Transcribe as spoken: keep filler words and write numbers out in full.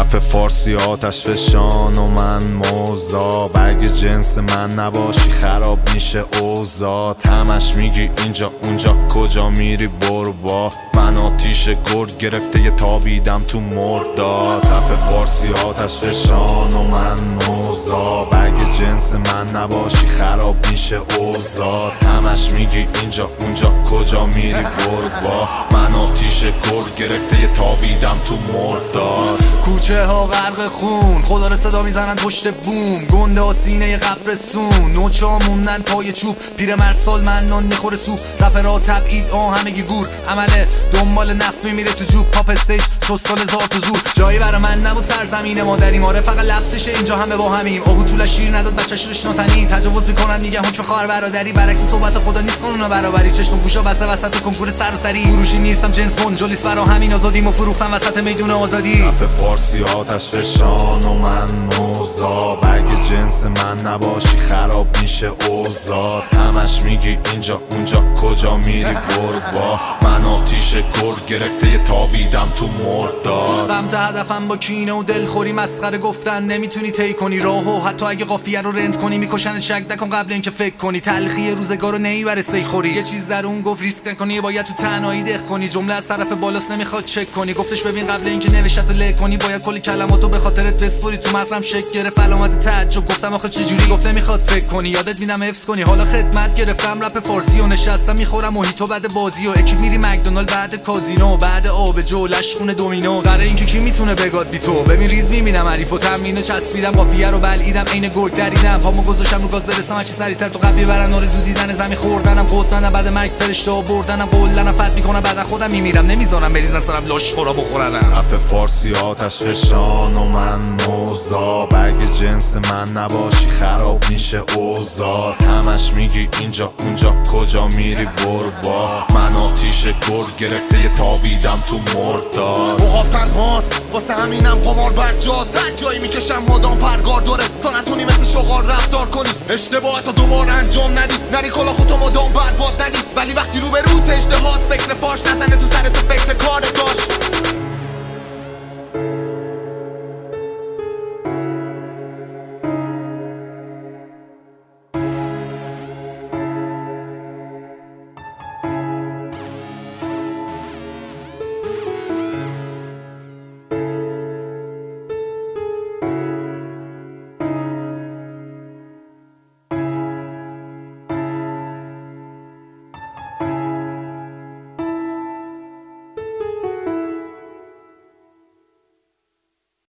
رپ فارسی آتش فشان و من موزا، اگه جنس من نباشی خراب میشه اوضاع. همش میگی اینجا اونجا کجا میری برو با من، آتیش گرد گرفته یه تابیدم تو مرداد. رپ فارسی آتش فشان و من موزا، اگه جنس من نباشی خراب میشه اوضاع. همش میگی اینجا اونجا کجا میری برو با من، آتیش گرد گرفته یه تابیدم تو مرداد. کوچه ها غرق خون، خدا رو صدا میزنن پشت بوم، گنده ها سینه قبر سون، نوچه ها موندن پای چوب، پیرمرد سالمندان میخوره سوپ، رپرها تبعید آه همگی گور، عمله دنبال نفت میره تو جوب، پاپ استیج شد سال هزار تو زور. جایی برا من نبود سرزمین مادریم، آره فقط لفظشه اینجا همه با همیم. آهو طول شیر نداد بچه‌ش رو شناتنی، تجاوز میکنن میگن حکم خواهر برادری، برعکس صحبت خدا نیست قانون برابری. چشم و گوشا بسته وسط کنکور سراسری، فروشی نیستم جنس منجلیس، برا همین آزادیمو فروختم وسط میدون آزادی. رپ فارسی آتش فشان و من موزا، اگه جنس من نباشی خراب میشه اوضاع. همش میگی اینجا اونجا کجا میری برو با من، آتیش گرد گرفته یه تابیدم تو مرداد. سمت هدفم با کینه و دلخوری مسخره گفتن نمیتونی طی کنی راهو، حتی اگه قافیه رو رنت کنی میکشن. شک نکن قبل اینکه فکر کنی، تلخی روزگارو نمیبره سی خوری. یه چیز درون گفت ریسک نکنی، باید تو تنهایی دق کنی، جمله از طرف بالاست نمیخواد چک کنی. گفتش ببین قبل اینکه نوشت رو لک کنی باید کلی کلماتو به خاطرت بسپری. تو مغزم شک گرفت علامت تعجب، گفتم آخه چه جوری گفت نمیخواد فکر کنی، یادت میدم حفظ کنی. حالا خدمت گرفتم رپ فارسی و نشستم میخورم موهیتو بعد بازی، و اکی میری مکدونالد بعد کازینو، بعد آبجو لشخونه دومینو. سر اینکه کی میتونه بگاد بی تو، ببین ریز میبینم حریف و تمرینو چسبیدم، قافیه رو بلعیدم عین گرگ دریدم، پامو گذاشتم رو گاز برسم هرچی سریعتر تو قبلی برن. آرزو دیدن زمین خوردنم، قطنم بعد مرگ فرشته بردنم، قولنم فرد میکنم بعد خودم میمیرم، نمیذارم بریزن سرم لاش خورا بخورنم. رپ فارسی آتش فشان و من موزا، اگه جنس من نباشی خراب میشه اوضاع. همش میگی اینجا اونجا کجا میری برو با من، آتیش گرد گرفته یه تابیدم تو مرداد. اوقاف تنهاست واسه همینم قمار برجاست، هر جایی میکشم مادام پرگار داره تا نتونی مثل شغال رفتار کنی. اشتباهت رو دوباره انجام ندی، نری کلا خودتو مادام برباد ندی، ولی وقتی رو به روت اجدهاست فکر فاش نزنه تو سر تو فکر کار داشت.